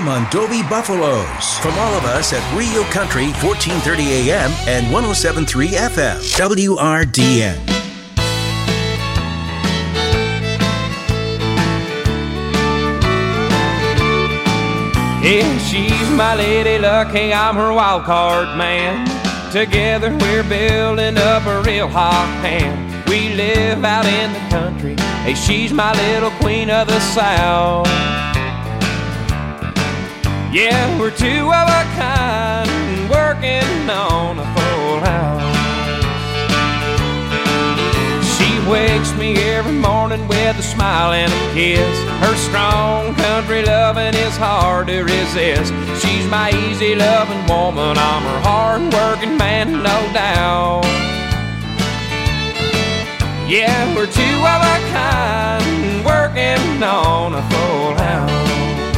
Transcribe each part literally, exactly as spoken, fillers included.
Mondovi Buffaloes. From all of us at Rio Country, fourteen thirty A M and one oh seven point three F M, W R D N. Yeah, she's my lady luck, hey, I'm her wild card man. Together we're building up a real hot hand. We live out in the country, hey, she's my little queen of the South. Yeah, we're two of a kind, working on a full house. She wakes me every morning with a smile and a kiss. Her strong country loving is hard to resist. She's my easy loving woman, I'm her hard working man, no doubt. Yeah, we're two of a kind, working on a full house.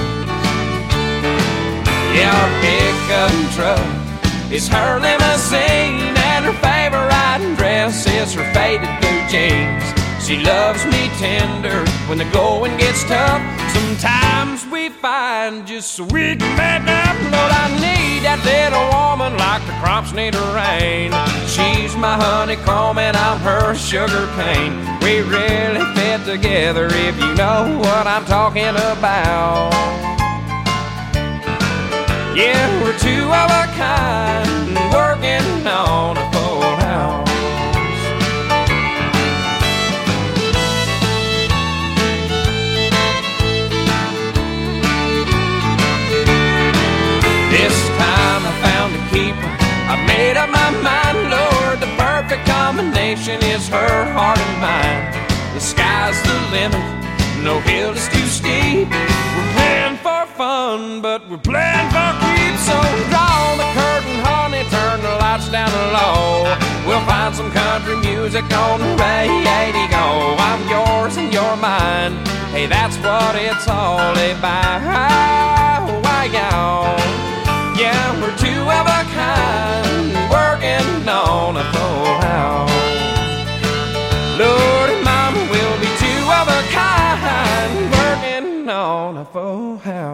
Yeah, our pickup truck is her limousine, and her favorite riding dress is her faded blue jeans. She loves me tender when the going gets tough. Sometimes we find just so we can make up. Lord, I need that little woman like the crops need a rain. She's my honeycomb and I'm her sugar cane. We really fit together if you know what I'm talking about. Yeah, we're two of a kind, working on a full house. This time I found a keeper, I made up my mind, Lord, the perfect combination is her heart and mine. The sky's the limit, no hill is too steep. We're playing for fun, but we're playing for keeps. So draw the curtain, honey, turn the lights down low. We'll find some country music on the radio. I'm yours and you're mine, hey, that's what it's all about. Why, y'all? Yeah, we're two of a kind, working on a full house. Lord and Mama, we'll be two of a kind, working on a full house.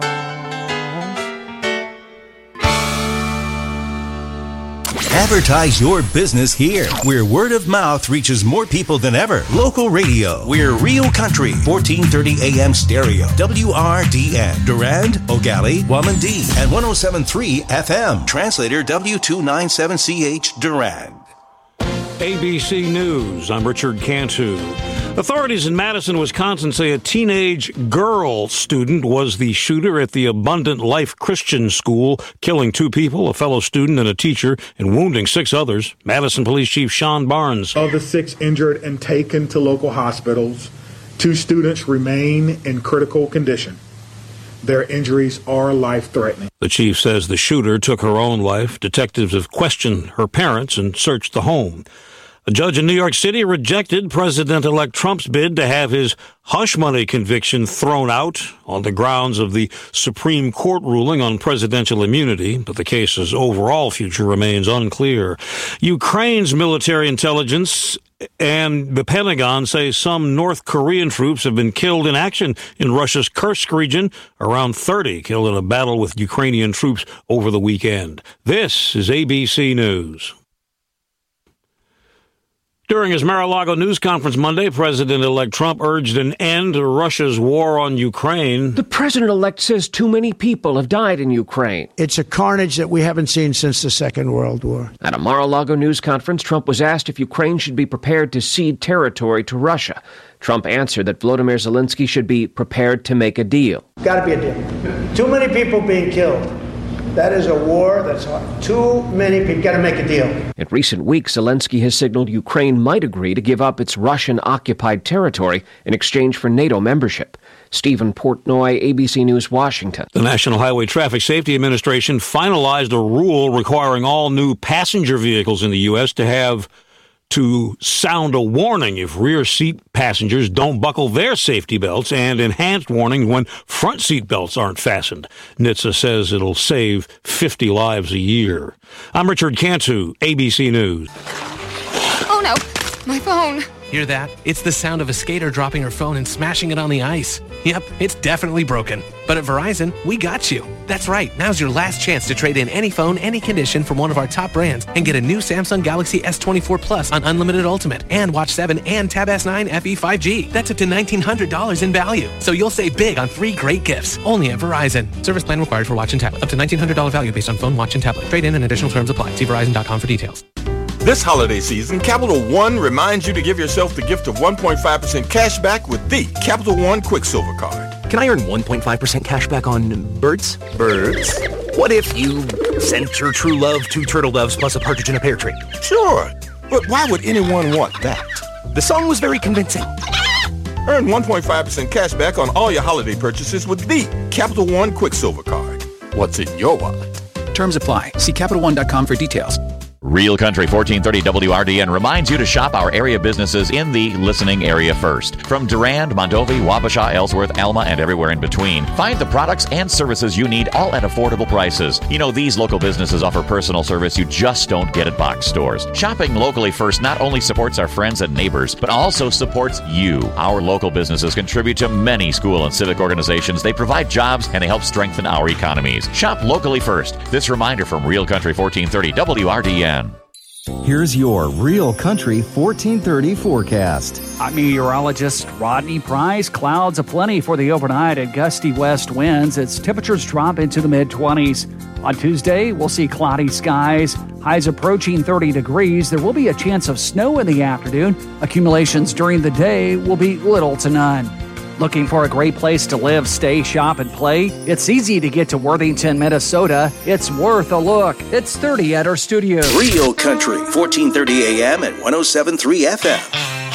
Advertise your business here, where word of mouth reaches more people than ever. Local radio. We're Rio Country, fourteen thirty A M stereo, W R D N. Durand, Ogali, Wamandee, and one oh seven point three F M. Translator W two ninety-seven C H, Durand. A B C News, I'm Richard Cantu. Authorities in Madison, Wisconsin say a teenage girl student was the shooter at the Abundant Life Christian School, killing two people, a fellow student and a teacher, and wounding six others. Madison Police Chief Sean Barnes. Of the six injured and taken to local hospitals, two students remain in critical condition. Their injuries are life-threatening. The chief says the shooter took her own life. Detectives have questioned her parents and searched the home. A judge in New York City rejected President-elect Trump's bid to have his hush money conviction thrown out on the grounds of the Supreme Court ruling on presidential immunity, but the case's overall future remains unclear. Ukraine's military intelligence and the Pentagon say some North Korean troops have been killed in action in Russia's Kursk region, around thirty killed in a battle with Ukrainian troops over the weekend. This is A B C News. During his Mar-a-Lago news conference Monday, President-elect Trump urged an end to Russia's war on Ukraine. The president-elect says too many people have died in Ukraine. It's a carnage that we haven't seen since the Second World War. At a Mar-a-Lago news conference, Trump was asked if Ukraine should be prepared to cede territory to Russia. Trump answered that Volodymyr Zelensky should be prepared to make a deal. Got to be a deal. Too many people being killed. That is a war that's hard. Too many people. Got to make a deal. In recent weeks, Zelensky has signaled Ukraine might agree to give up its Russian-occupied territory in exchange for NATO membership. Stephen Portnoy, A B C News, Washington. The National Highway Traffic Safety Administration finalized a rule requiring all new passenger vehicles in the U S to have to sound a warning if rear seat passengers don't buckle their safety belts, and enhanced warning when front seat belts aren't fastened. N H T S A says it'll save fifty lives a year. I'm Richard Cantu, A B C News. Oh, no. My phone. Hear that? It's the sound of a skater dropping her phone and smashing it on the ice. Yep, it's definitely broken. But at Verizon, we got you. That's right. Now's your last chance to trade in any phone, any condition from one of our top brands and get a new Samsung Galaxy S twenty-four Plus on Unlimited Ultimate and Watch seven and Tab S nine F E five G. That's up to nineteen hundred dollars in value. So you'll save big on three great gifts. Only at Verizon. Service plan required for watch and tablet. Up to nineteen hundred dollars value based on phone, watch, and tablet. Trade in and additional terms apply. See Verizon dot com for details. This holiday season, Capital One reminds you to give yourself the gift of one point five percent cash back with the Capital One Quicksilver Card. Can I earn one point five percent cash back on birds? Birds? What if you sent your true love two turtle doves plus a partridge in a pear tree? Sure, but why would anyone want that? The song was very convincing. Earn one point five percent cash back on all your holiday purchases with the Capital One Quicksilver Card. What's in your wallet? Terms apply. See Capital One dot com for details. Real Country fourteen thirty W R D N reminds you to shop our area businesses in the listening area first. From Durand, Mondovi, Wabasha, Ellsworth, Alma, and everywhere in between. Find the products and services you need all at affordable prices. You know, these local businesses offer personal service you just don't get at box stores. Shopping locally first not only supports our friends and neighbors, but also supports you. Our local businesses contribute to many school and civic organizations. They provide jobs and they help strengthen our economies. Shop locally first. This reminder from Real Country fourteen thirty W R D N. Here's your Real Country fourteen thirty forecast. I'm meteorologist Rodney Price. Clouds aplenty for the overnight and gusty west winds as temperatures drop into the mid-twenties. On Tuesday, we'll see cloudy skies, highs approaching thirty degrees. There will be a chance of snow in the afternoon. Accumulations during the day will be little to none. Looking for a great place to live, stay, shop, and play? It's easy to get to Worthington, Minnesota. It's worth a look. It's thirty at our studio. Real Country, fourteen thirty A M and one oh seven point three F M.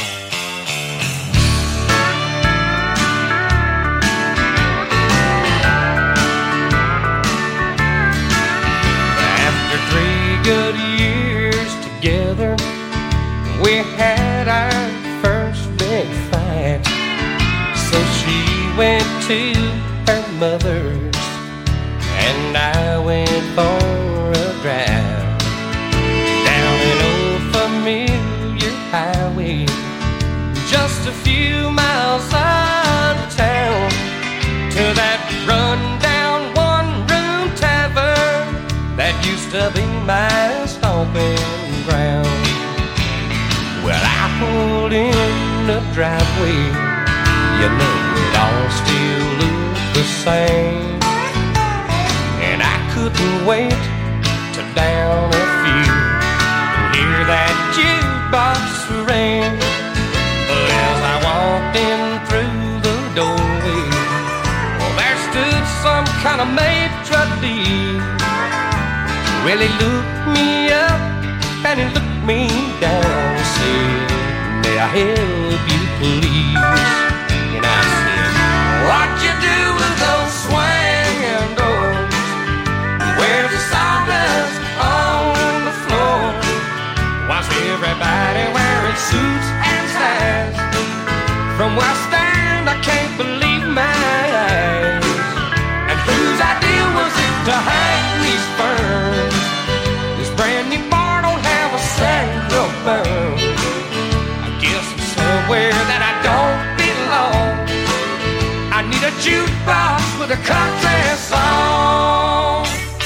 After three good years together, we had our first big fight. So she went to her mother's, and I went for a drive down an old familiar highway, just a few miles out of town, to that run-down one-room tavern that used to be my stomping ground. Well, I pulled in the driveway. You know it all still looked the same, and I couldn't wait to down a few and hear that jukebox ring. But as I walked in through the doorway, well, there stood some kind of maitre d'. Well, he looked me up and he looked me down and said, "May I help you, please?" And I said, "What you do with those swinging doors, where the sawdust on the floor? Why's everybody wearing suits and ties? From where I stand, I can't believe my eyes. And whose idea was it to hang these ferns? This brand new bar don't have a single burn. I guess I'm somewhere that I don't belong. I need a jukebox with a country song."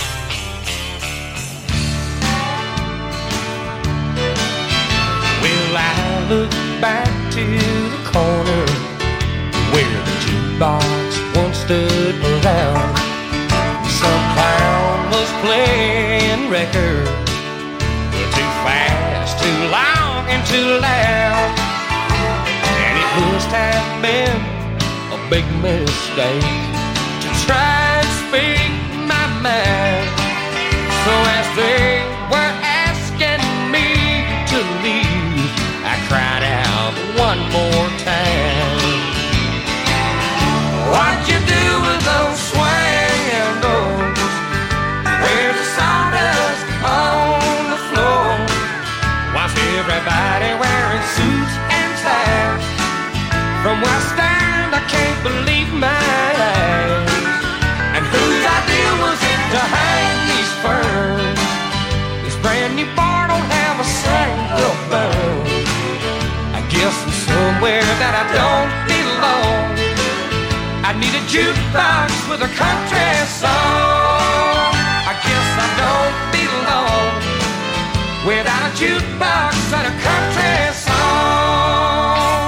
Well, I look back to the corner where the jukebox once stood around. Some clown was playing records, too fast, too long, and too loud. And it must have been a big mistake to try and speak my mind. So as they were asking me to leave, I cried out one more time, "What you do with those swinging doors, where's the sawdust on the floor? Why's everybody wearing suits and ties? From where I stand, I can't believe my eyes. And whose idea was it to hang these ferns? This brand new bar don't have a single burn. anywhere that I don't belong. I need a jukebox with a country song. I guess I don't belong without a jukebox and a country song.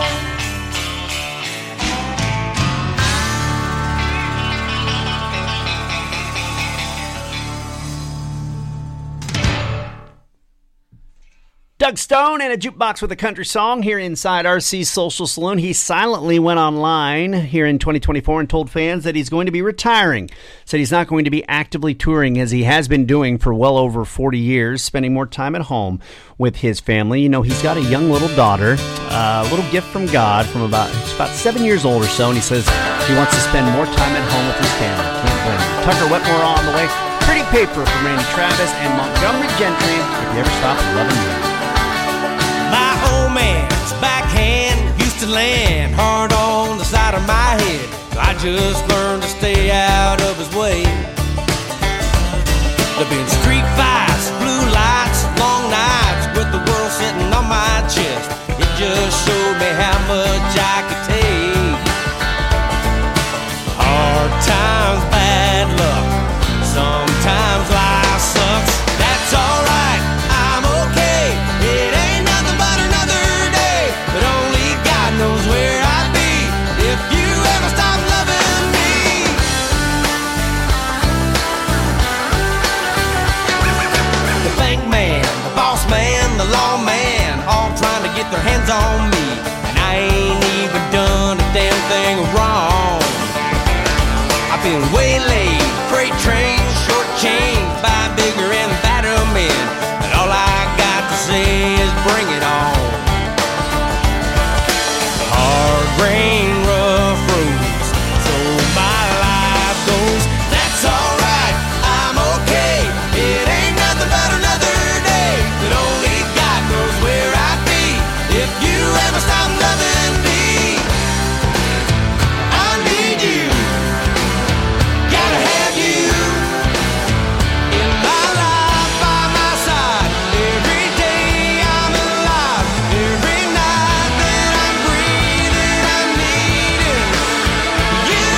Doug Stone and a jukebox with a country song here inside R C's Social Saloon. He silently went online here in twenty twenty-four and told fans that he's going to be retiring. Said he's not going to be actively touring as he has been doing for well over forty years, spending more time at home with his family. You know, he's got a young little daughter, uh, a little gift from God from about, she's about seven years old or so, and he says he wants to spend more time at home with his family. Can't blame him. Tucker Wetmore on the way. Pretty Paper from Randy Travis and Montgomery Gentry. If you ever stop loving you. My old man's backhand used to land hard on the side of my head, so I just learned to stay out of his way. There've been street fights, blue lights, long nights with the world sitting on my chest. It just showed me how much I could take. Hard times, bad luck, sometimes life sucks. That's alright, I'm okay. It ain't nothing but another day, but only God knows where I'd be if you ever stop loving me. The bank man, the boss man, the law man, all trying to get their hands on me, and I ain't even done a damn thing wrong. I've been waylaid, freight trains, short chains by bigger and badder men, and all I got to say is bring it on. Hard rain, rough roads, so my life goes. That's alright, I'm okay. It ain't nothing but another day, but only God knows where I'd be if you ever stop loving me. I need you, gotta have you in my life, by my side. Every day I'm alive, every night that I'm breathing, I'm needing you.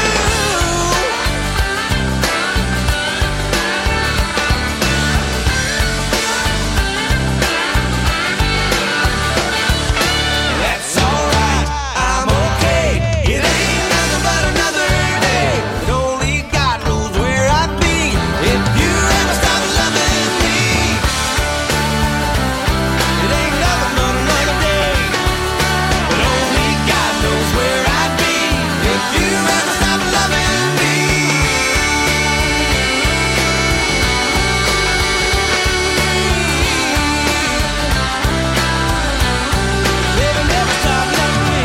That's alright, I'm okay. It ain't nothing but another day, but only God knows where I'd be if you ever stop loving me. It ain't nothing but another day, but only God knows where I'd be if you ever stop loving me. Baby, never stop loving me.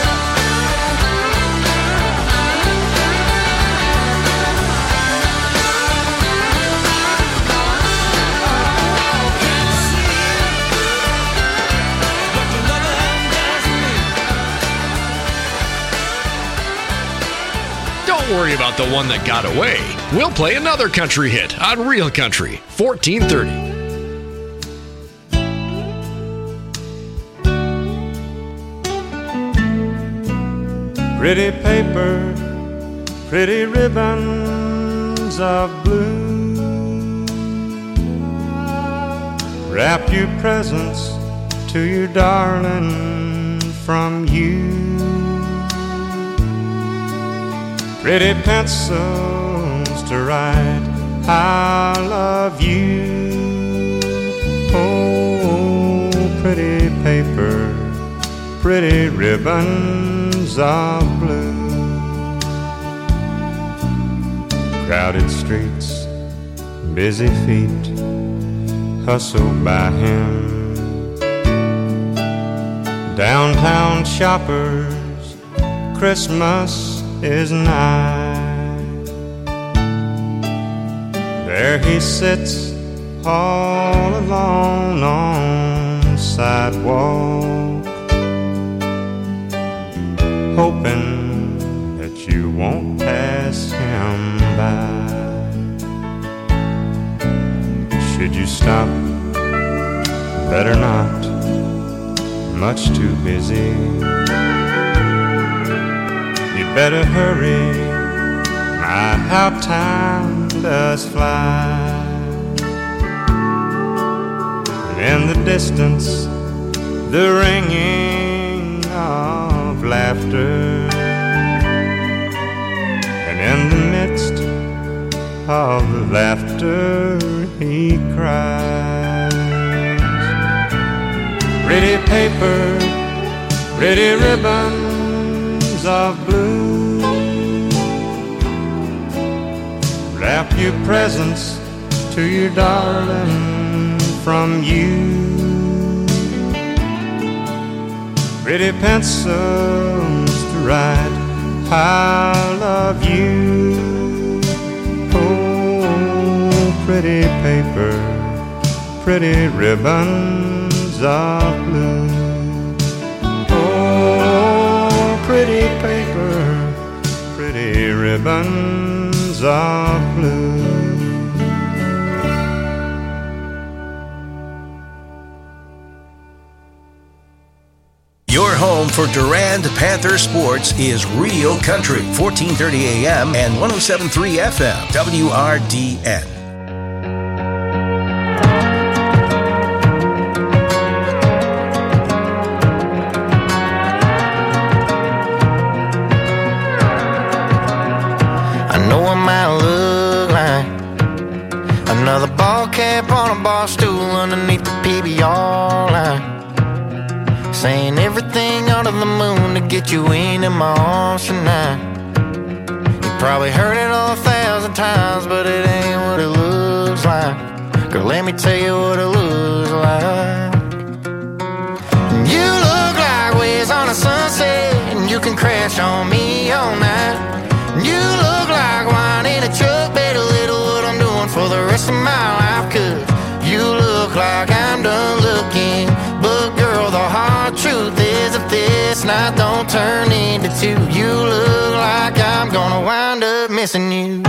Don't worry about the one that got away. We'll play another country hit on Real Country, fourteen thirty. Pretty paper, pretty ribbons of blue. Wrap your presents to your darling from you. Pretty pencils to write I love you. Oh, pretty paper, pretty ribbons of blue. Crowded streets, busy feet, hustle by him. Downtown shoppers, Christmas is nigh. There he sits all alone on the sidewalk, hoping that you won't pass him by. Should you stop? Better not, much too busy. better hurry, my, how time does fly. And in the distance, the ringing of laughter, and in the midst of the laughter he cries. Pretty paper, pretty ribbons of blue, wrap your presents to your darling from you. Pretty pencils to write I love you. Oh, pretty paper, pretty ribbons of blue. Oh, pretty paper, pretty ribbons of blue. Your home for Durand Panther sports is Real Country, fourteen thirty A M and one oh seven point three F M, W R D N. I know I might look like another ball cap on a bar stool underneath the P B R line, saying everything under the moon to get you into my arms tonight. You probably heard it all a thousand times, but it ain't what it looks like. Girl, let me tell you what it looks like. You look like waves on a sunset, and you can crash on me all night. You look like wine in a truck, better little what I'm doing for the rest of my life. Cause you look like I'm done looking, but girl, the hard truth is if this night don't turn into two, you look like I'm gonna wind up missing you.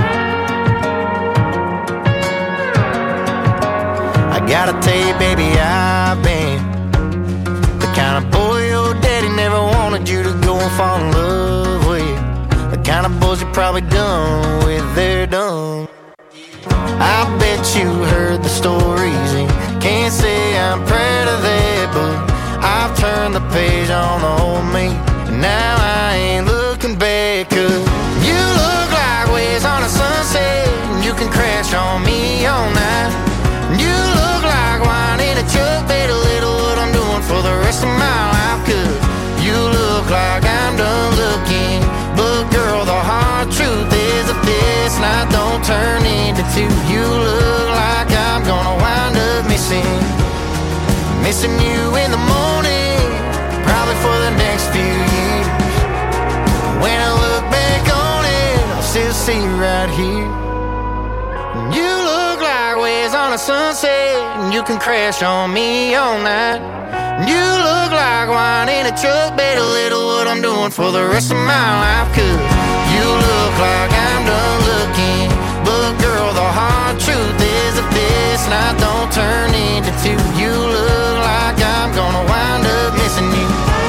I gotta tell you, baby, I've been the kind of boy your daddy never wanted you to go and fall in love with. The kind of boys you probably done with, they're done. I bet you heard the stories and can't say I'm proud of that, but I've turned the page on the old me, and now I ain't looking back. Cause you look like waves on a sunset, and you can crash on me all night. You look like wine in a truck, better little what I'm doing for the rest of my life. Cause you look like I'm done looking, but girl, the hard truth is if this night don't turn into two, you look like I'm gonna wind up missing Missing you in the morning, probably for the next few years. When I look back on it, I'll still see you right here. You look like waves on a sunset, and you can crash on me all night. You look like wine in a truck, better little what I'm doing for the rest of my life. Cause you look like I'm done looking, but girl, the hard truth is if this night don't turn into two, you look like I'm gonna wind up missing you.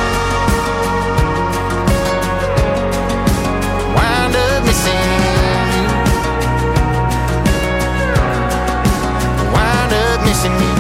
Wind up missing you. Wind up missing you.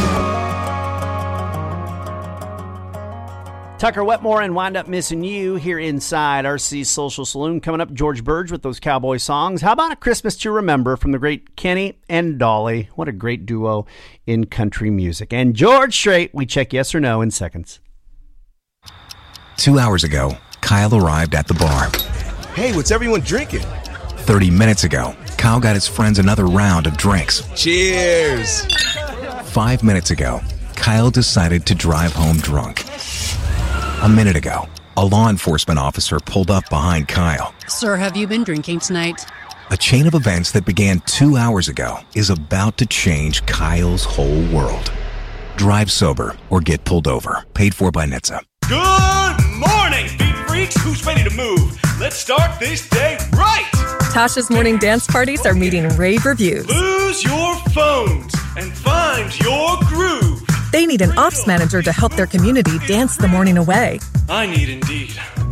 Tucker Wetmore and Wind Up Missing You here inside R C Social Saloon. Coming up, George Burge with those cowboy songs. How about A Christmas to Remember from the great Kenny and Dolly? What a great duo in country music. And George Strait, we check yes or no in seconds. Two hours ago, Kyle arrived at the bar. Hey, what's everyone drinking? Thirty minutes ago, Kyle got his friends another round of drinks. Cheers! Five minutes ago, Kyle decided to drive home drunk. A minute ago, a law enforcement officer pulled up behind Kyle. Sir, have you been drinking tonight? A chain of events that began two hours ago is about to change Kyle's whole world. Drive sober or get pulled over. Paid for by N H T S A. Good morning, beat freaks. Who's ready to move? Let's start this day right. Tasha's morning dance parties are meeting rave reviews. Lose your phones and find your groove. They need an ops manager to help their community dance the morning away. I need Indeed.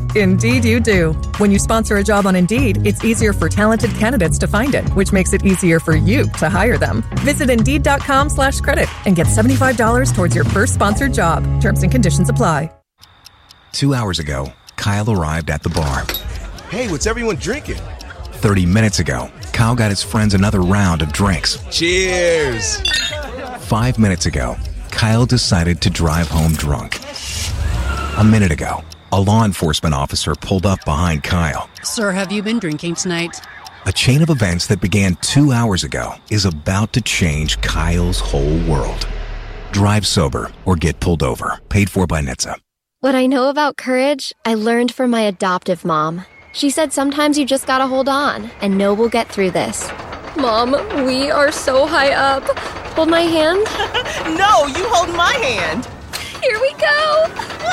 Indeed you do. When you sponsor a job on Indeed, it's easier for talented candidates to find it, which makes it easier for you to hire them. Visit Indeed.com slash credit and get seventy-five dollars towards your first sponsored job. Terms and conditions apply. Two hours ago, Kyle arrived at the bar. Hey, what's everyone drinking? thirty minutes ago, Kyle got his friends another round of drinks. Cheers! Five minutes ago, Kyle decided to drive home drunk. A minute ago, a law enforcement officer pulled up behind Kyle. Sir, have you been drinking tonight? A chain of events that began two hours ago is about to change Kyle's whole world. Drive sober or get pulled over. Paid for by N H T S A. What I know about courage, I learned from my adoptive mom. She said sometimes you just gotta hold on and know we'll get through this. Mom, we are so high up. Hold my hand. No, you hold my hand. Here we go.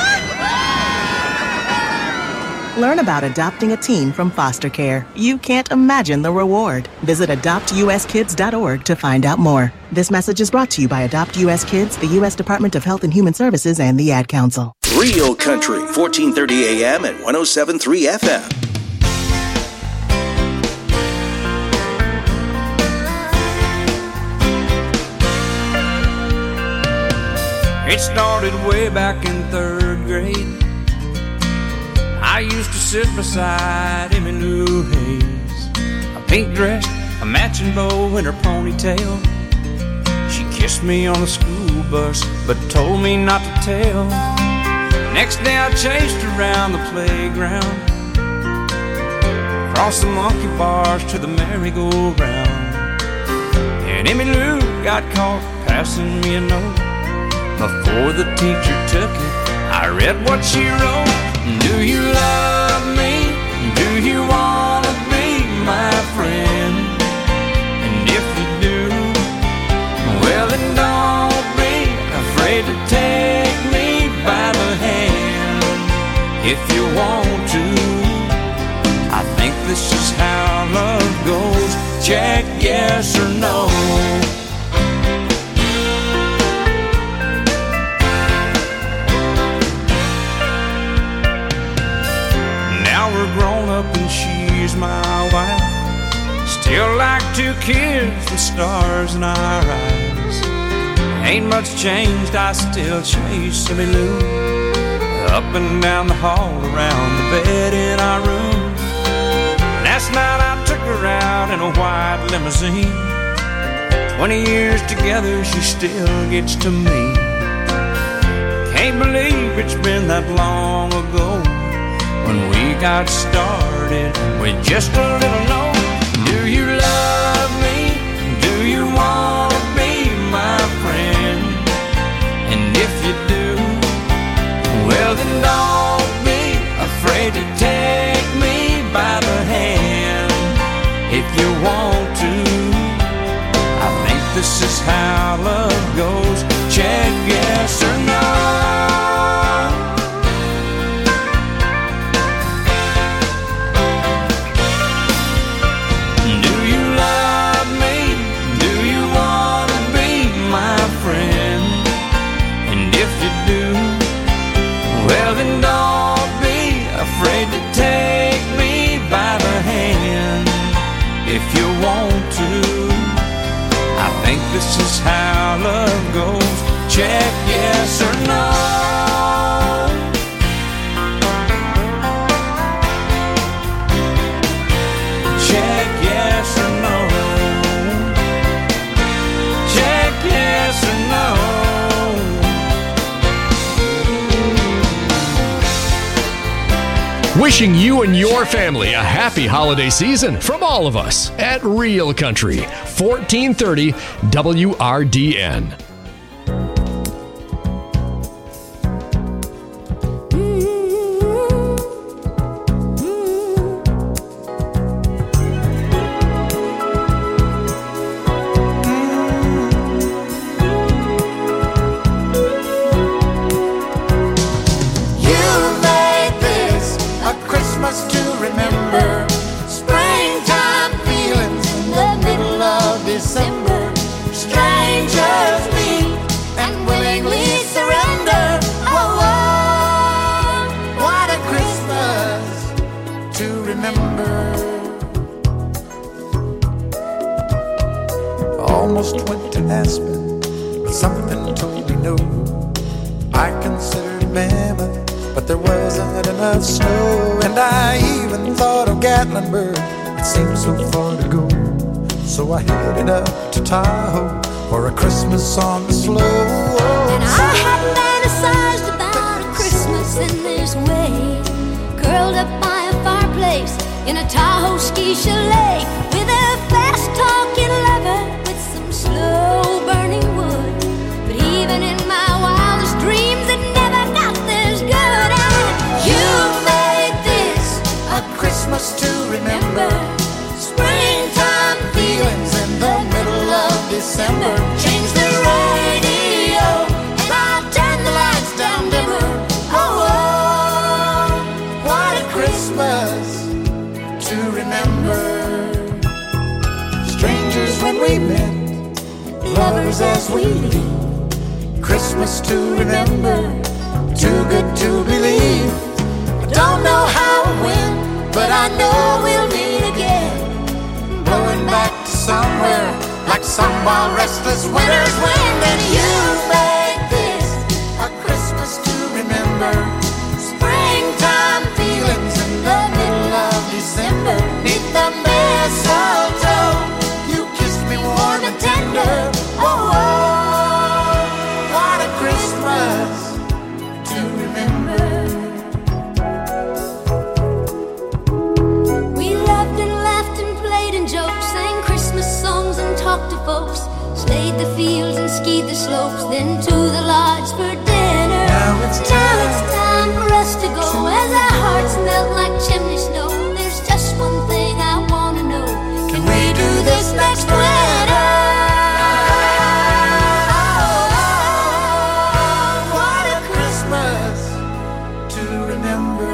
Learn about adopting a teen from foster care. You can't imagine the reward. Visit adopt u s kids dot org to find out more. This message is brought to you by Adopt U S Kids, the U S Department of Health and Human Services, and the Ad Council. Real Country, fourteen thirty A M and one oh seven point three F M. It started way back in third grade. I used to sit beside Emmylou Hayes, a pink dress, a matching bow, and her ponytail. She kissed me on the school bus, but told me not to tell. Next day I chased her around the playground, across the monkey bars to the merry-go-round. And Emmylou got caught passing me a note. Before the teacher took it, I read what she wrote. Do you love me? Do you want to be my friend? And if you do, well then don't be afraid to take me by the hand. If you want to, I think this is how love goes. Check yes or no. We're grown up and she's my wife. Still like two kids with stars in our eyes. Ain't much changed, I still chase Emmylou up and down the hall, around the bed in our room. Last night I took her out in a white limousine. Twenty years together, she still gets to me. Can't believe it's been that long ago when we got started with just a little note. Do you love me? Do you want to be my friend? And if you do, well then don't be afraid to take me by the hand. If you want to, I think this is how love goes. Check yes or no. Well then don't be afraid to take me by the hand. If you want to, I think this is how love goes. Check yes or no. Check yes or no. Check yes or no. Wishing you and your family a happy holiday season from all of us at Real Country, fourteen thirty W R D N. December, strangers meet. almost went to Aspen, but something told me no. I considered Mammoth, but there wasn't enough snow. And I even thought of Gatlinburg, it seemed so far to go. So I headed up to Tahoe for a Christmas on the slope. And I had fantasized about a Christmas in this way, curled up by a fireplace in a Tahoe ski chalet, with a fast-talking lover with some slow-burning wood. But even in my wildest dreams, it never got this good. And you made this a Christmas to remember, springtime feelings in the middle of December. Change the radio and I'll turn the lights down dimmer. Oh, oh, what a Christmas to remember. Strangers when we met, lovers as we leave. Christmas to remember, too good to believe. I don't know how or when, but I know we'll meet again. Blowing back to somewhere like some wild restless winter's wind. And you made this a Christmas to remember, springtime feelings in the middle of December. Neath the mistletoe, you kissed me warm and tender. Oh, oh, what a Christmas to remember. We loved and laughed and played and joked, sang Christmas songs and talked to folks, slayed the fields and skied the slopes, then to the lodge for dinner. Now it's time, now it's time for us to go, as our hearts melt like chimney snow. There's just one thing I want to know, can we do this next winter? What a Christmas to remember.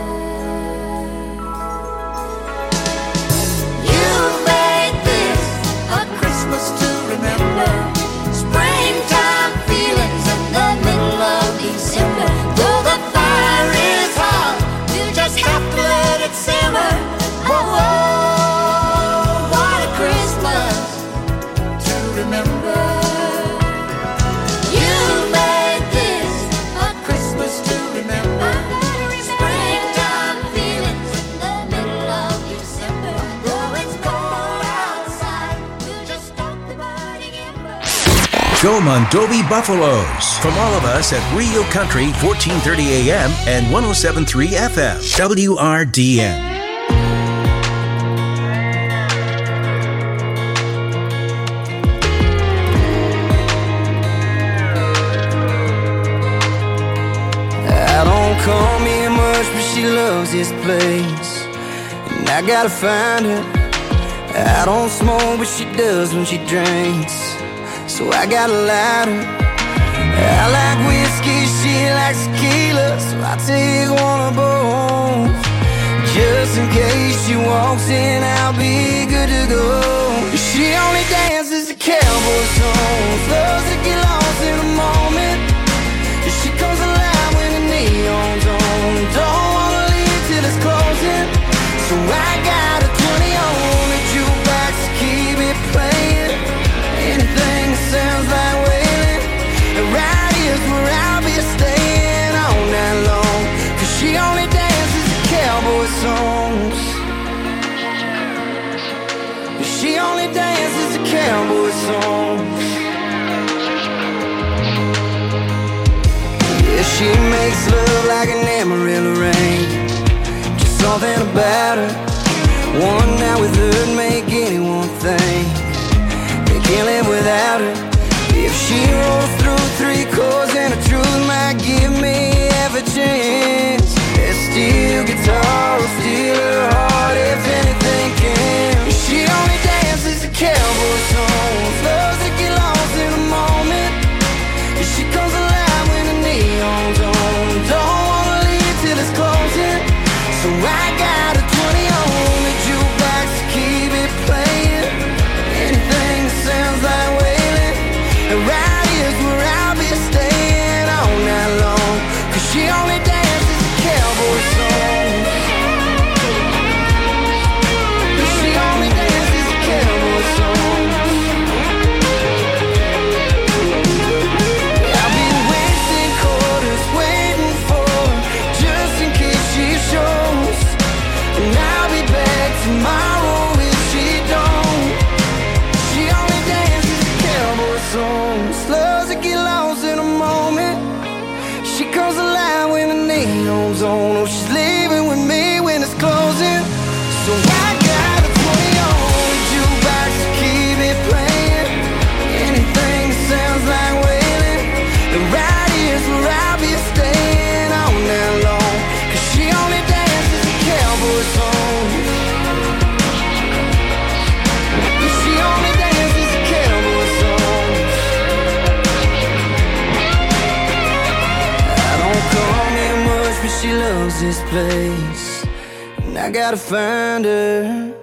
You made this a Christmas to remember, springtime feelings in the middle of December. Though the fire is hot, you just have to let it simmer. Oh, oh, what a Christmas to remember. You made this a Christmas to remember, springtime feelings in the middle of December. Though it's cold outside, we'll just stoke the burning embers. Go Mondovi Buffaloes. From all of us at Rio Country, fourteen thirty A M and one oh seven point three F M, W R D N. I don't call me much, but she loves this place, and I gotta find her. I don't smoke, but she does when she drinks, so I got a lighter. I like whiskey, she likes tequila, so I take one of both. Just in case she walks in, I'll be good to go. She only dances to cowboy songs, loves to get lost in the moment. She comes alive when the neon's on, don't wanna leave till it's closing. So I got a twenty on the jukebox to keep it playing. Anything that sounds like wailing, right here's where I'll be staying all night long. Cause she only dances to cowboy songs. She only dances to cowboy songs. Yeah, she makes love like an Amarillo rain, just something about her. One night with her'd make anyone think they can't live without her. If she rolls through three chords and the truth might give me half a chance, that steel guitar will steal her heart if anything can. She only dances to cowboy songs, loves to get lost in the moment. She comes alive when the neon's on, don't wanna leave till it's closing. So I got a twenty on the jukebox to keep it playing. Anything that sounds like wailing, right here's where I'll be staying all night long. Cause she only dances to cowboy songs. She only dances to cowboy songs. goes on. Oh, she's leaving with me when it's closing. So I gotta play on the jukebox to keep it playing. Anything that sounds like wailing. And right here's where I'll be staying all night long. Cause she only dances the cowboy song. She only dances the cowboy song. I don't come here much, but she loves this place. And I gotta find her.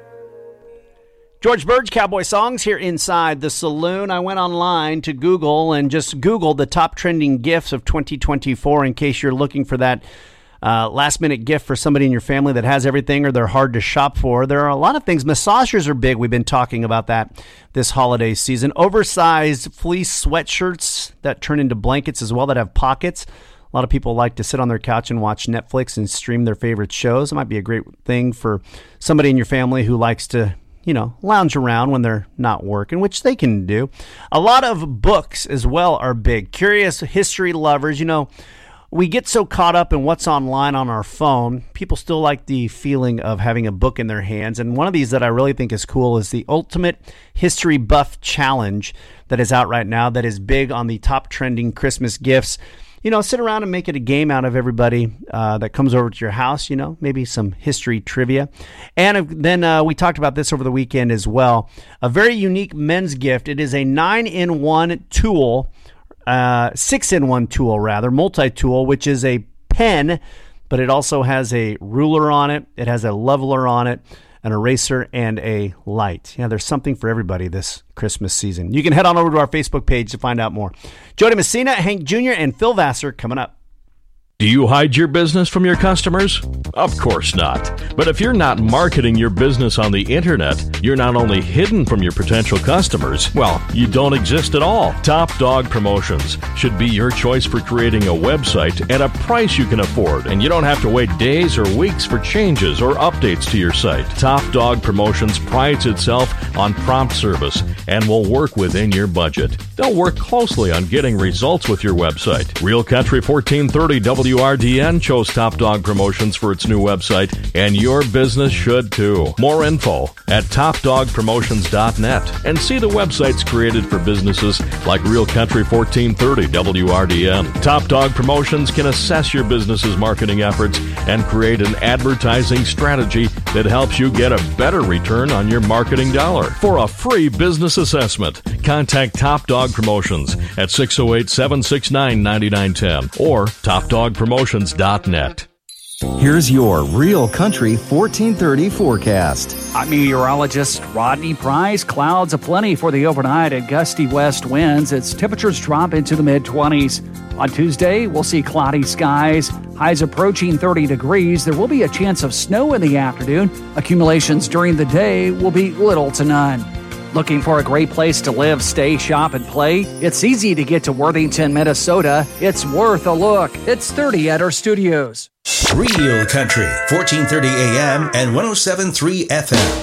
George Burge, Cowboy Songs, here inside the saloon. I went online to Google and just Googled the top trending gifts of twenty twenty-four in case you're looking for that uh, last-minute gift for somebody in your family that has everything or they're hard to shop for. There are a lot of things. Massagers are big. We've been talking about that this holiday season. Oversized fleece sweatshirts that turn into blankets as well that have pockets. A lot of people like to sit on their couch and watch Netflix and stream their favorite shows. It might be a great thing for somebody in your family who likes to, you know, lounge around when they're not working, which they can do. A lot of books as well are big. Curious history lovers, you know, we get so caught up in what's online on our phone. People still like the feeling of having a book in their hands. And one of these that I really think is cool is the Ultimate History Buff Challenge that is out right now that is big on the top trending Christmas gifts. You know, sit around and make it a game out of everybody uh, that comes over to your house, you know, maybe some history trivia. And then uh, we talked about this over the weekend as well. A very unique men's gift. It is a nine-in-one tool, uh, six-in-one tool, rather, multi-tool, which is a pen, but it also has a ruler on it. It has a leveler on it, an eraser, and a light. Yeah, there's something for everybody this Christmas season. You can head on over to our Facebook page to find out more. Jody Messina, Hank Junior, and Phil Vassar coming up. Do you hide your business from your customers? Of course not. But if you're not marketing your business on the internet, you're not only hidden from your potential customers, well, you don't exist at all. Top Dog Promotions should be your choice for creating a website at a price you can afford, and you don't have to wait days or weeks for changes or updates to your site. Top Dog Promotions prides itself on prompt service and will work within your budget. They'll work closely on getting results with your website. Real Country fourteen thirty W R D N chose Top Dog Promotions for its new website, and your business should too. More info at top dog promotions dot net, and see the websites created for businesses like Real Country fourteen thirty W R D N. Top Dog Promotions can assess your business's marketing efforts and create an advertising strategy that helps you get a better return on your marketing dollar. For a free business assessment, contact Top Dog Promotions at six oh eight, seven six nine, nine nine one zero or top dog promotions dot net. Here's your Real Country fourteen thirty forecast. I'm meteorologist Rodney Price. Clouds aplenty for the overnight and gusty west winds as temperatures drop into the mid-twenties. On Tuesday, we'll see cloudy skies, highs approaching thirty degrees. There will be a chance of snow in the afternoon. Accumulations during the day will be little to none. Looking for a great place to live, stay, shop, and play? It's easy to get to Worthington, Minnesota. It's worth a look. It's thirty at our studios. Real Country, fourteen thirty A M and one oh seven point three F M.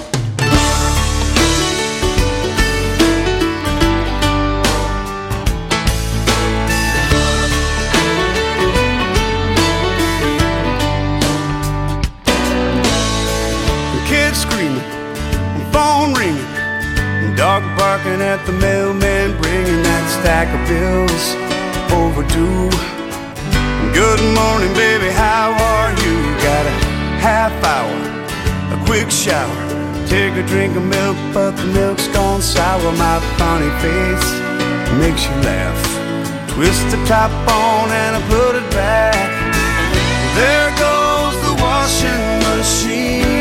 Dog barking at the mailman, bringing that stack of bills overdue. Good morning, baby, how are you? Got a half hour, a quick shower, take a drink of milk, but the milk's gone sour. My funny face makes you laugh. Twist the top on and I put it back. There goes the washing machine.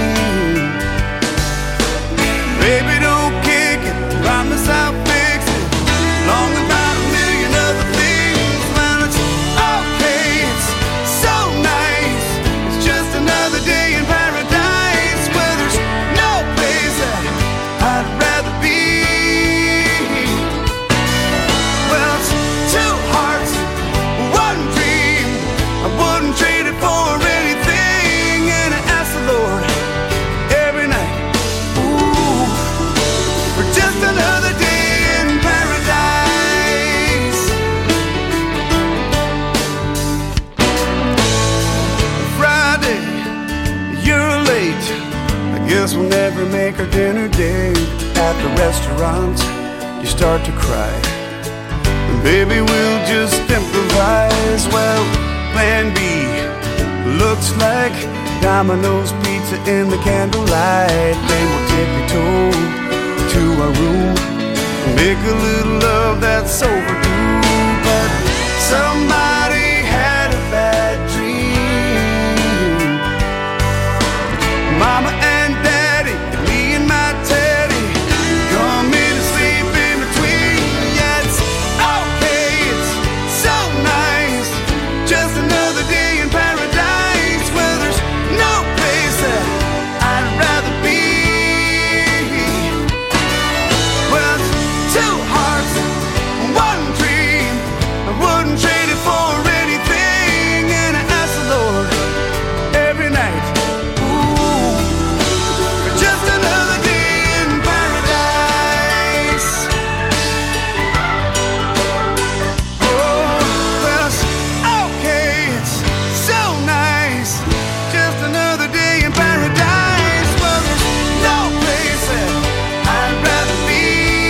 Baby, don't kick it, promise I'll fix it. Long about a million other things. Well, it's okay, it's so nice. It's just another day in paradise where there's no place that I'd rather be. Well, it's two hearts, one dream. I wouldn't trade it for Guess we'll never make our dinner date at the restaurant. You start to cry. Baby, we'll just improvise. Well, plan B looks like Domino's pizza in the candlelight. Then we'll tippy-toe to our room, make a little love that's overdue. But somebody had a bad dream. Mama and Daddy, me and my Teddy, come in and sleep in between. Yeah, it's okay, it's so nice. Just another day in paradise where there's no place that I'd rather be. Well, it's two hearts, one dream. I wouldn't trade it for anything. And I ask the Lord every night, ooh, for just another day in paradise. Oh, well, it's okay, it's so nice. Just another day in paradise. Well, there's no place that I'd rather be.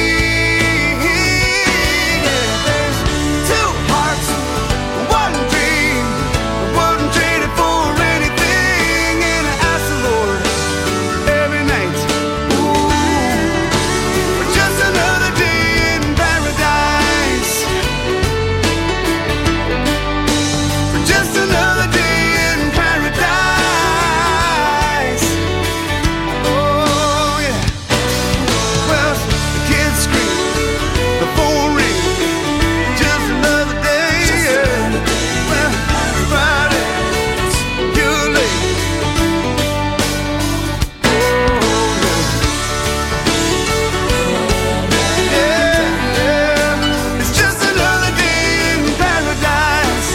Yeah, there's two hearts, one dream. I wouldn't trade it for anything. And I ask the Lord every night, ooh, for just another day in paradise. For just another day in paradise. Oh, yeah. Well, the kids scream, the phone rings, just another day. Yeah. Well, Friday, you're late. Oh, yeah, yeah. It's just another day in paradise.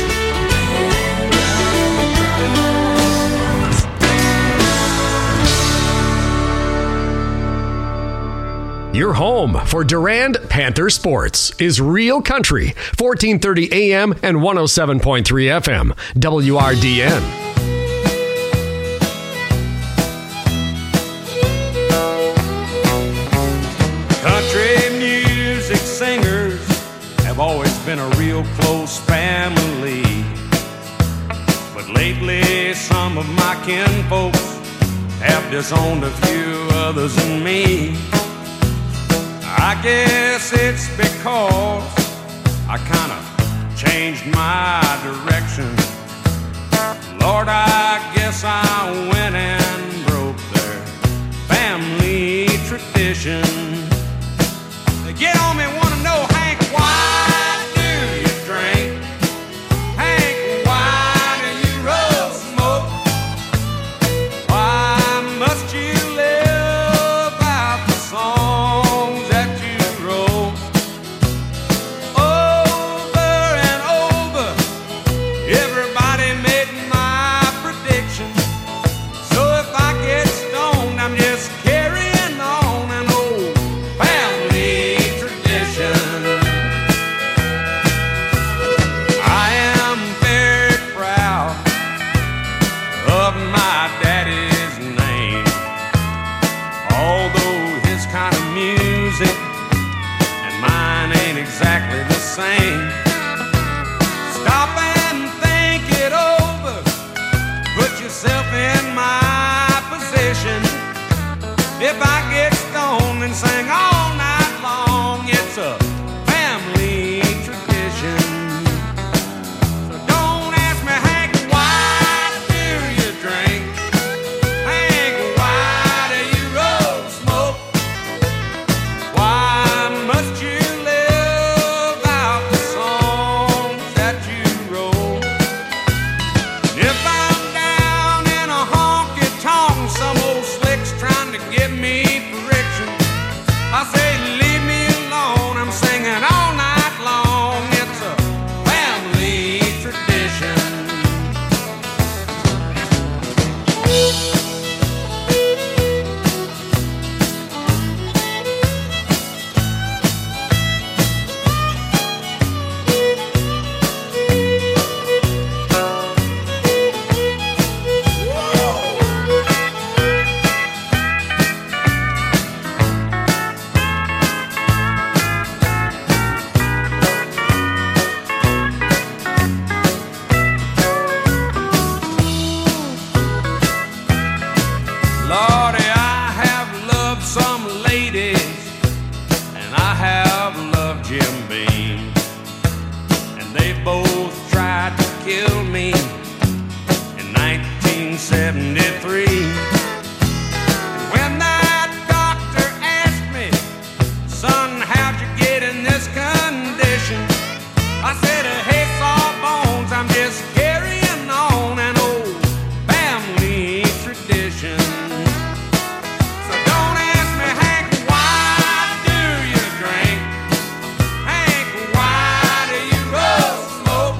Your home for Durand Panther Sports is Real Country, fourteen thirty A M and one oh seven point three F M, W R D N. Country music singers have always been a real close family. But lately, some of my kinfolks have disowned a few others than me. I guess it's because I kind of changed my direction. Lord, I guess I went and broke their family tradition. They get on me, want to know, Hank, why do you drink? Hank, why do you roll smoke? Why must you live out the songs that you wrote? Over and over, everybody made my prediction. So if I get stoned, I'm just carrying on an old family tradition. I am very proud of my daddy's name, although his kind of music and mine ain't exactly the same. Stop and think it over. Put yourself in my position. If I get stoned and sing all night long, it's a family tradition. So don't ask me, Hank, why do you drink? seventy-three. When that doctor asked me, son, how'd you get in this condition? I said, hey, sawbones, I'm just carrying on an old family tradition. So don't ask me, Hank, why do you drink? Hank, why do you roll smoke?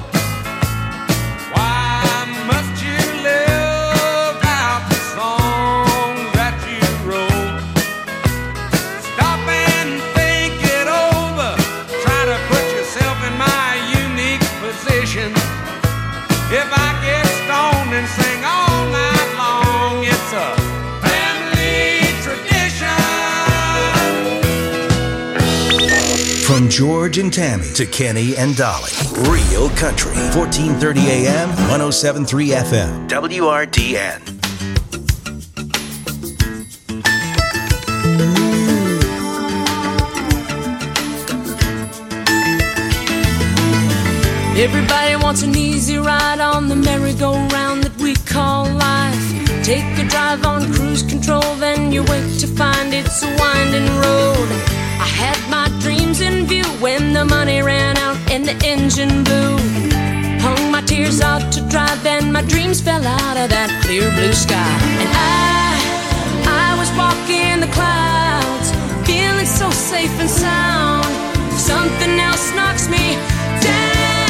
Why must you live out the songs that you wrote? Stop and think it over. Try to put yourself in my unique position. If I get stoned and sing all night long, it's a family tradition. From George and Tammy to Kenny and Dolly. Real Country. fourteen thirty A M, one oh seven point three F M. W R D N. Everybody wants an easy ride on the merry-go-round that we call life. Take a drive on cruise control, then you wait to find it's a winding road. I had my dreams in view when the money ran out and the engine blew. Hung my tears out to dry, then my dreams fell out of that clear blue sky. And I, I was walking the clouds, feeling so safe and sound. Something else knocks me down.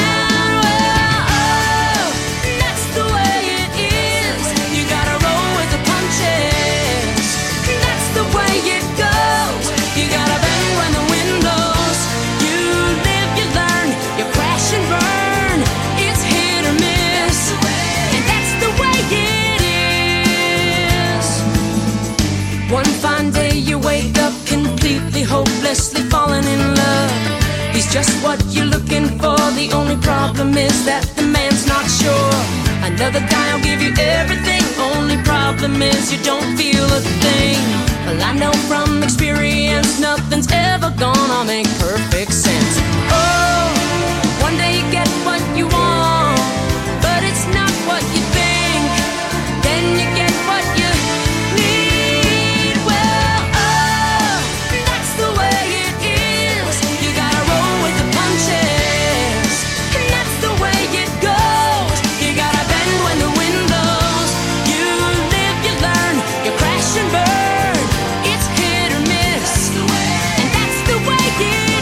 Hopelessly falling in love. He's just what you're looking for. The only problem is that the man's not sure. Another guy'll give you everything. Only problem is you don't feel a thing. Well, I know from experience nothing's ever gonna make perfect sense. Oh, one day you get what you want, but it's not what you think. Then you get what you need. Well, oh, that's the way it is. You gotta roll with the punches, and that's the way it goes. You gotta bend when the wind blows. You live, you learn, you crash and burn. It's hit or miss, and that's the way it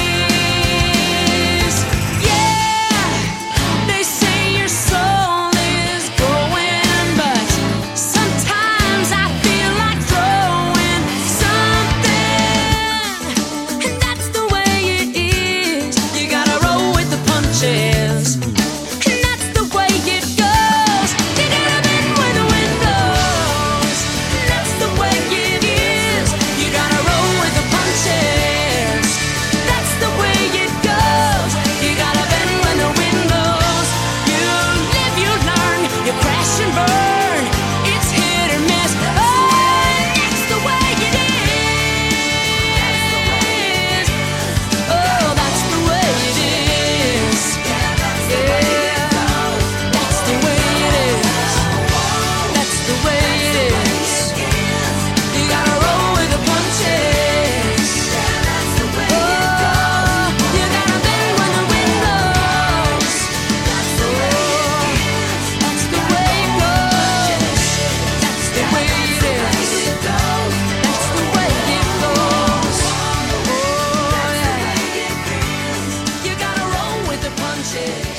is. Yeah, they say your soul is going, but sometimes I feel like throwing something, and that's the way it is. You gotta roll with the punches, and that's the way it goes. You gotta bend when the wind blows, and that's the way it is. You gotta roll with the punches, that's the way it goes. You gotta bend when the wind blows. You live, you learn, you crash and burn. It's hit or miss. Oh, that's the way it is. Oh, that's the way it is. Yeah, that's the way it is. That's the way it is. You gotta roll with the punches. Oh, you gotta bend when the wind blows. That's the way it goes. That's the way it is. That's the way it goes. Oh, yeah. You gotta roll with the punches.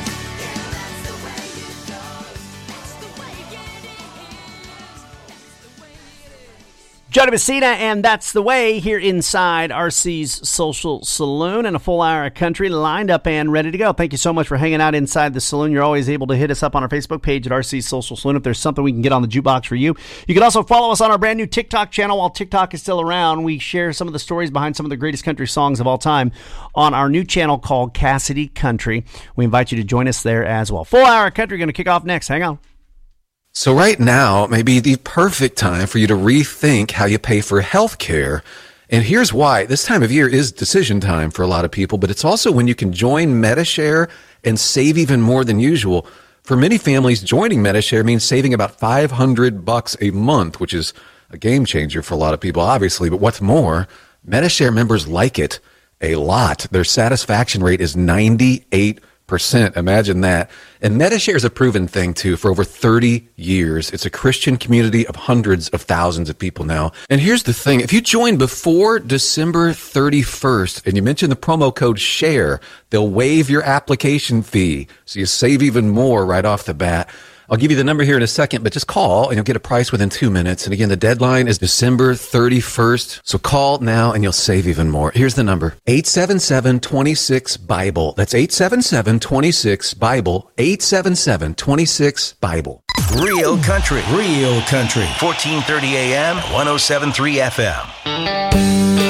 Johnny Messina, and that's the way here inside R C's Social Saloon, and a full hour of country lined up and ready to go. Thank you so much for hanging out inside the saloon. You're always able to hit us up on our Facebook page at R C's Social Saloon if there's something we can get on the jukebox for you. You can also follow us on our brand new TikTok channel while TikTok is still around. We share some of the stories behind some of the greatest country songs of all time on our new channel called Cassidy Country. We invite you to join us there as well. Full hour of country going to kick off next. Hang on. So right now may be the perfect time for you to rethink how you pay for health care. And here's why. This time of year is decision time for a lot of people, but it's also when you can join MediShare and save even more than usual. For many families, joining Medi-Share means saving about five hundred bucks a month, which is a game changer for a lot of people, obviously. But what's more, Medi-Share members like it a lot. Their satisfaction rate is ninety-eight percent. Imagine that. And Medi-Share is a proven thing, too, for over thirty years. It's a Christian community of hundreds of thousands of people now. And here's the thing. If you join before December thirty-first and you mention the promo code SHARE, they'll waive your application fee. So you save even more right off the bat. I'll give you the number here in a second, but just call and you'll get a price within two minutes. And again, the deadline is December thirty-first. So call now and you'll save even more. Here's the number, eight seven seven, two six, BIBLE. That's eight seven seven, two six, BIBLE, eight seven seven, two six, BIBLE. Real country, real country. fourteen thirty A M, one oh seven point three F M.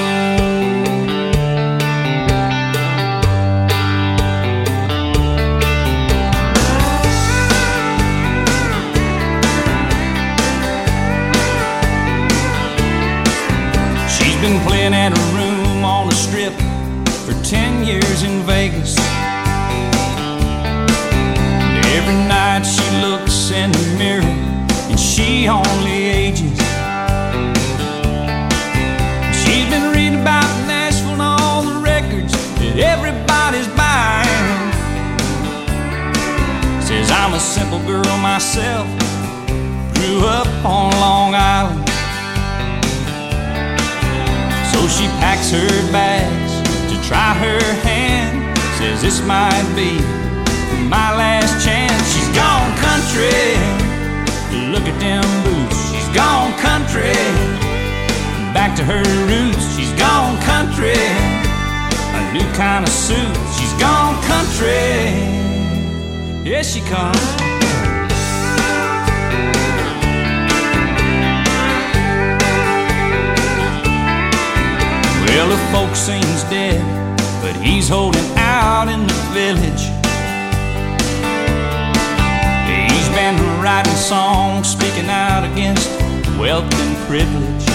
Been playing at a room on the strip for ten years in Vegas. And every night she looks in the mirror and she only ages. She's been reading about Nashville and all the records that everybody's buying. Says I'm a simple girl myself, grew up on Long Island. So she packs her bags to try her hand. Says this might be my last chance. She's gone country, look at them boots. She's gone country, back to her roots. She's gone country, a new kind of suit. She's gone country, yes she comes. Well, the folk sings dead, but he's holding out in the village. He's been writing songs, speaking out against wealth and privilege.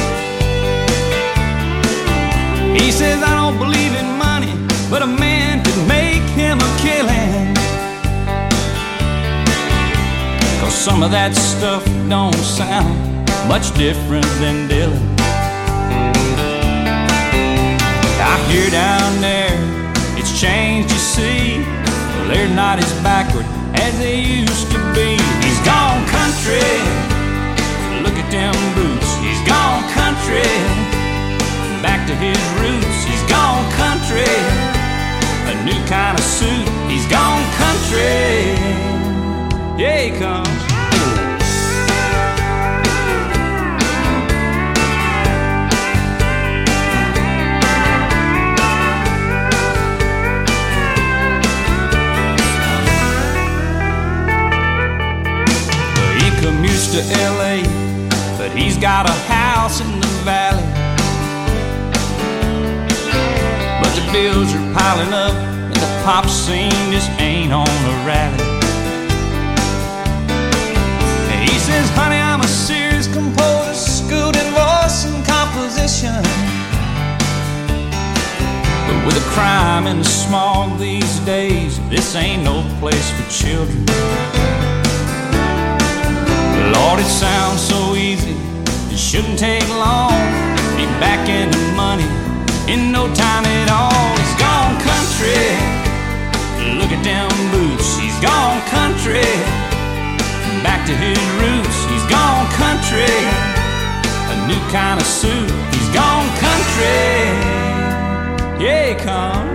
He says, I don't believe in money, but a man could make him a killing. 'Cause some of that stuff don't sound much different than Dylan. I hear down there, it's changed, you see. Well, they're not as backward as they used to be. He's gone country, look at them boots. He's gone country, back to his roots. He's gone country, a new kind of suit. He's gone country, yeah he comes. Commutes to L A, but he's got a house in the valley. But the bills are piling up and the pop scene just ain't on a rally. And he says, honey, I'm a serious composer, schooled in voice and composition. But with the crime and the smog these days, this ain't no place for children. Lord, it sounds so easy, it shouldn't take long. Be back in the money in no time at all. He's gone country, look at them boots. He's gone country, back to his roots. He's gone country, a new kind of suit. He's gone country, yeah he comes.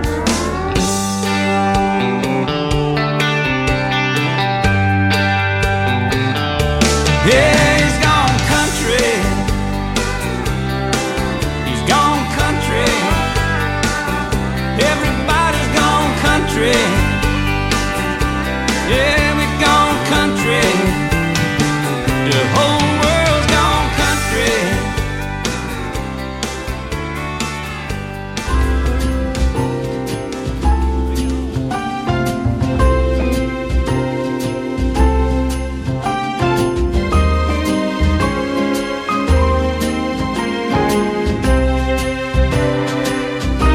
Yeah, he's gone country. He's gone country. Everybody's gone country. Yeah, we've gone country. The whole world's gone country.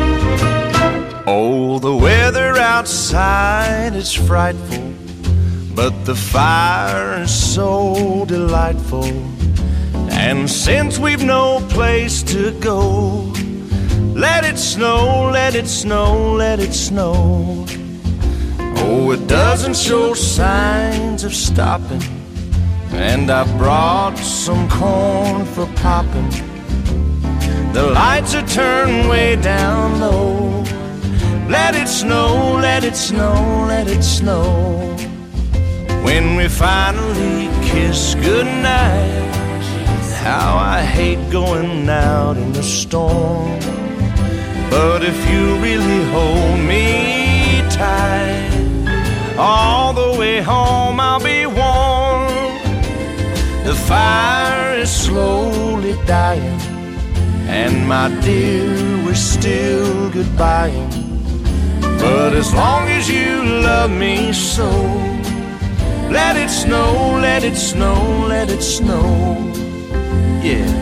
Oh, the weather outside is frightful, but the fire is so delightful. And since we've no place to go, let it snow, let it snow, let it snow. Oh, it doesn't show signs of stopping, and I brought some corn for popping. The lights are turned way down low. Let it snow, let it snow, let it snow. When we finally kiss goodnight, how I hate going out in the storm. But if you really hold me tight, all the way home I'll be warm. The fire is slowly dying, and my dear, we're still goodbying. But as long as you love me so, let it snow, let it snow, let it snow. Yeah.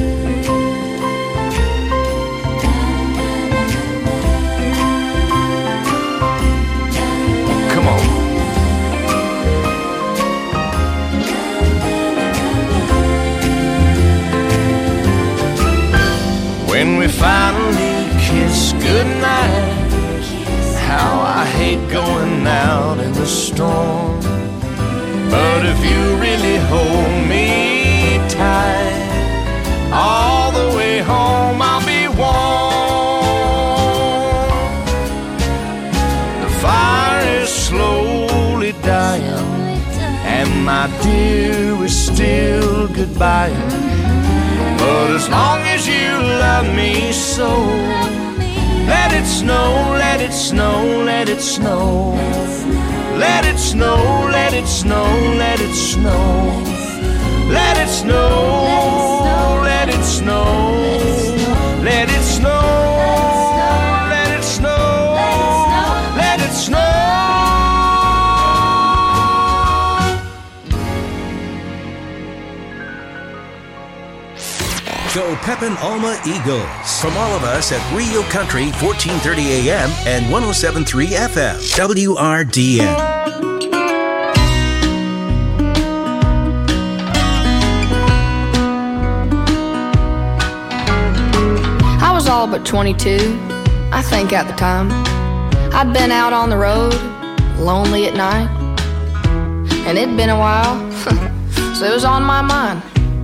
Come on. When we finally kiss goodnight, how I hate going out in the storm. But if you really hold me tight, all the way home I'll be warm. The fire is slowly dying, and my dear, we're still goodbying. But as long as you love me so, let it snow, let it snow, let it snow. Let it snow, let it snow, let it snow. Let it snow, let it snow. Let it snow, let it snow. Let it snow. Go Pepin Alma Eagles. From all of us at Rio Country, fourteen thirty A M and one oh seven point three F M, W R D N. I was all but twenty-two, I think at the time. I'd been out on the road, lonely at night, and it'd been a while, so it was on my mind.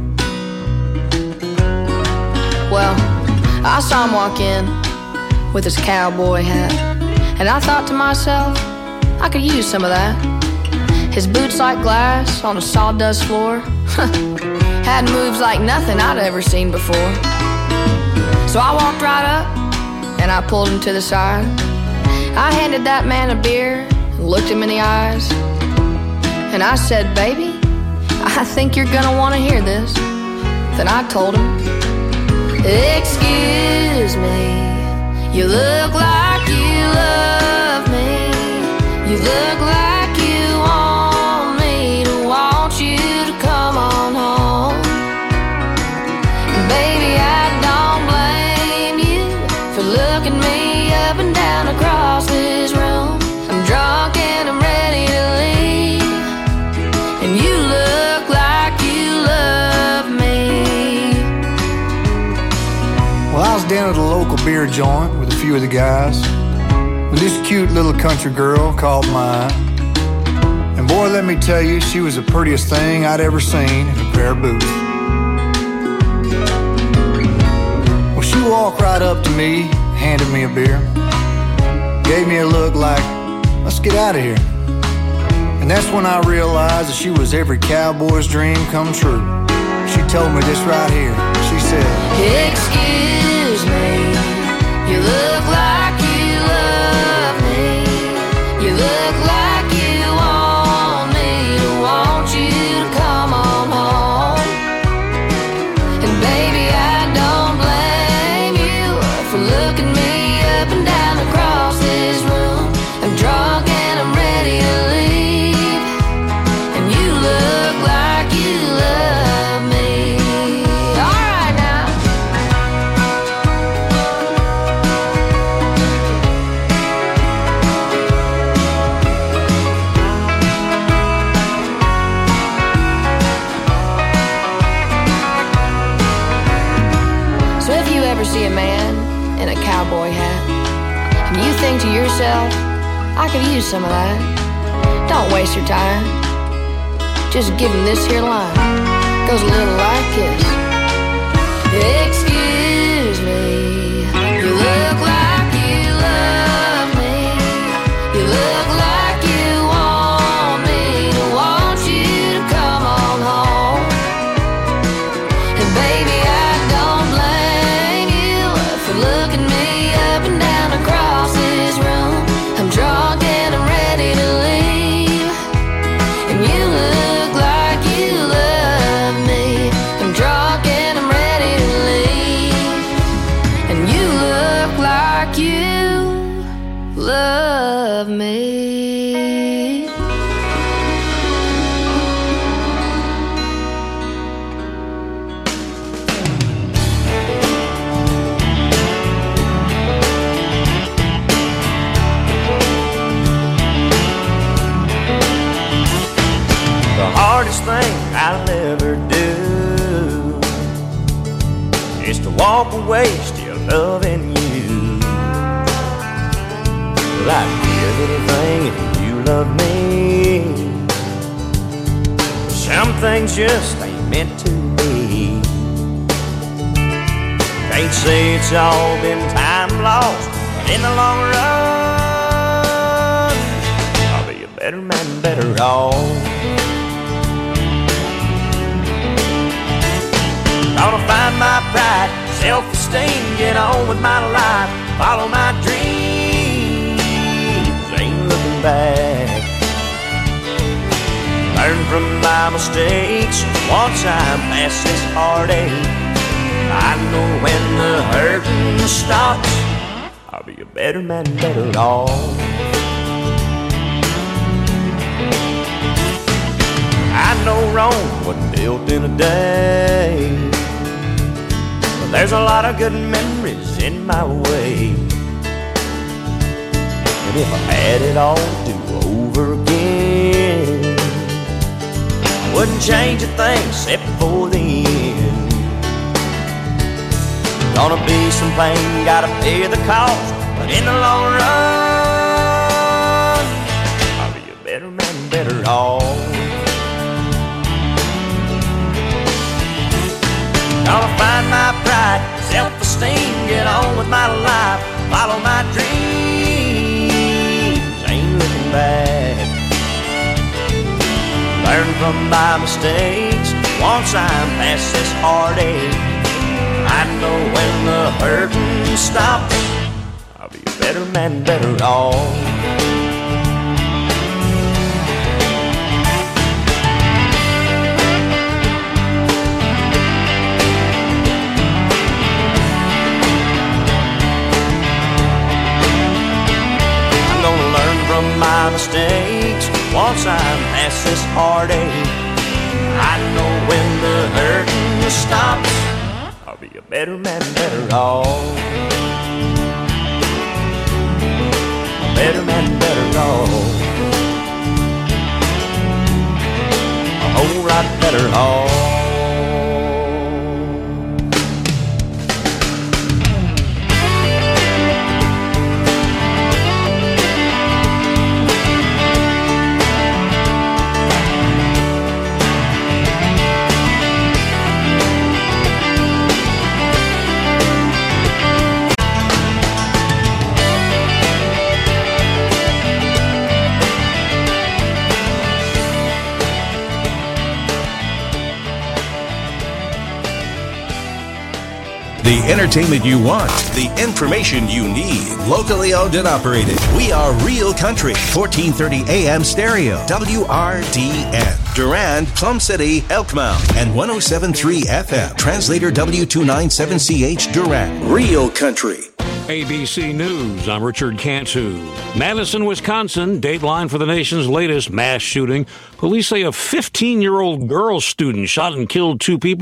Well, I saw him walk in with his cowboy hat, and I thought to myself, I could use some of that. His boots like glass on a sawdust floor had moves like nothing I'd ever seen before. So I walked right up and I pulled him to the side. I handed that man a beer and looked him in the eyes, and I said, baby, I think you're gonna want to hear this. Then I told him, excuse me, you look like you love me. You look like you want me to want you to come on home. And baby, I don't blame you for looking me up and down across this room. I'm drunk and I'm ready to leave, and you look like you love me. Well, I was down at a local beer joint with a few of the guys, when this cute little country girl caught my eye. And boy, let me tell you, she was the prettiest thing I'd ever seen in a pair of boots. Well, she walked right up to me, handed me a beer, gave me a look like, let's get out of here. And that's when I realized that she was every cowboy's dream come true. She told me this right here. She said, excuse me, you look like you love me. You look like you want me to want you to come on home. And baby, I don't blame you for looking me up and down across this room. I'm drunk and I'm ready to leave, and you look like you love me. All right now. cowboy hat. And you think to yourself, I could use some of that. Don't waste your time. Just give him this here line. Goes a little like this. Excuse me, you look like you love me. You look like you want me to want you to come on home. And baby, I don't blame you for looking me up and down across this room. I'm drunk and I'm ready to leave. And you look like you love me. I'm drunk and I'm ready to leave. And you look like you love me. The hardest thing I'll ever do is to walk away still loving you. Well, I'd give anything if you love me. Some things just ain't meant to be. Can't say it's all been time lost, but in the long run, I'll be a better man, better off. Gonna find my pride, self-esteem, get on with my life, follow my dreams, ain't looking back. Learn from my mistakes, once I'm past this heartache. I know when the hurting stops, I'll be a better man, better off. I know Rome wasn't built in a day, but there's a lot of good memories in my way. And if I had it all to do over again, I wouldn't change a thing except for the end. Gonna be some pain, gotta pay the cost, but in the long run, I'll be a better man, better off. Gonna find my pride, self-esteem, get on with my life, follow my dreams, ain't looking back. Learn from my mistakes, once I'm past this heartache. I know when the hurting stops, I'll be a better man, better off. From my mistakes, once I'm past this heartache. I know when the hurting stops, I'll be a better man, better off. A better man, better off. A whole lot better off. The entertainment you want, the information you need. Locally owned and operated. We are Real Country, fourteen thirty A M stereo, W R D N. Durand, Plum City, Elkmount, and one oh seven point three F M. Translator W two ninety-seven C H Durand. Real Country. A B C News, I'm Richard Cantu. Madison, Wisconsin, dateline for the nation's latest mass shooting. Police say a fifteen-year-old girl student shot and killed two people